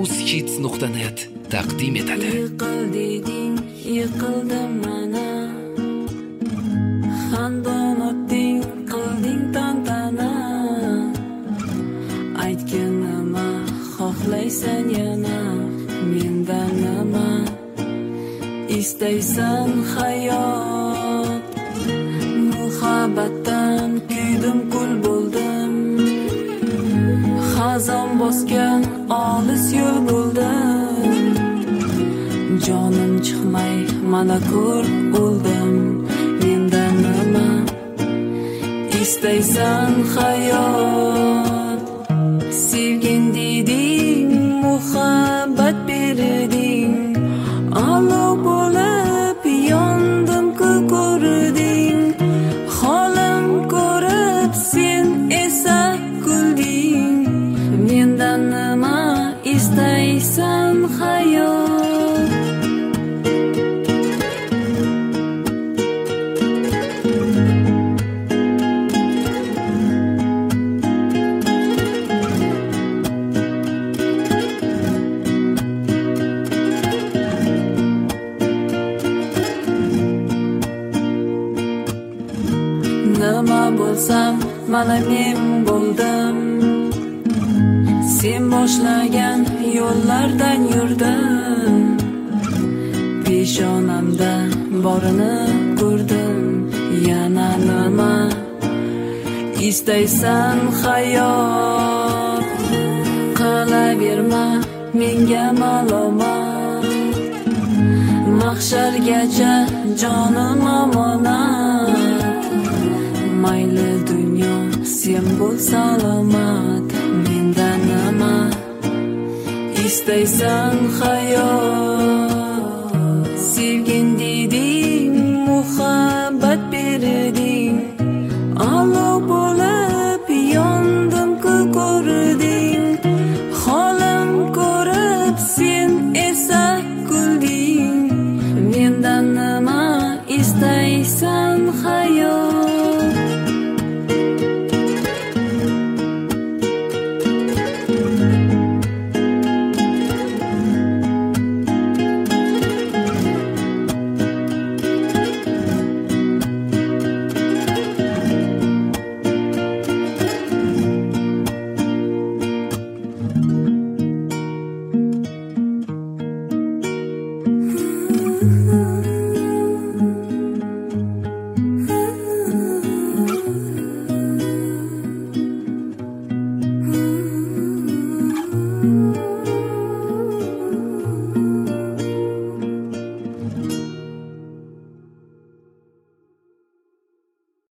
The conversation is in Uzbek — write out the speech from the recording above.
uzhits.net taqdim etadi. Yiqil deding, yiqildim mana. Xandon otding, qilding tantana. Aytgin nima xohlaysan yana, mendan nima istaysan hayot. Muhabbatdan kuydim, kul bo'ldim. Xazon bosgan olis yo'l bo'ldim. Jonim chiqmay mana ko'r o'ldim. Mendan nima istaysan hayot. Sevgin deding, muhabbat berding. Olov bo'lib yondim, ko'rding. Holim ko'rib sen esa kulding. Mendan nima istaysan hayot. Nima bo'lsam mana men bo'ldim. Sen boshlagan yo'llardan yurdim. Peshonamda borini ko'rdim. Yana nima istaysan hayot. Qilaverma menga malomat. Mahshargacha jonim omonat. Mayli dunyo sen bo'l salomat. Mendan nima istaysan hayot. Sevgin deding, muhabbat berding. Olov bo'lib yondim, ko'rding. Holim ko'rib sen esa kulding. Mendan nima istaysan hayot.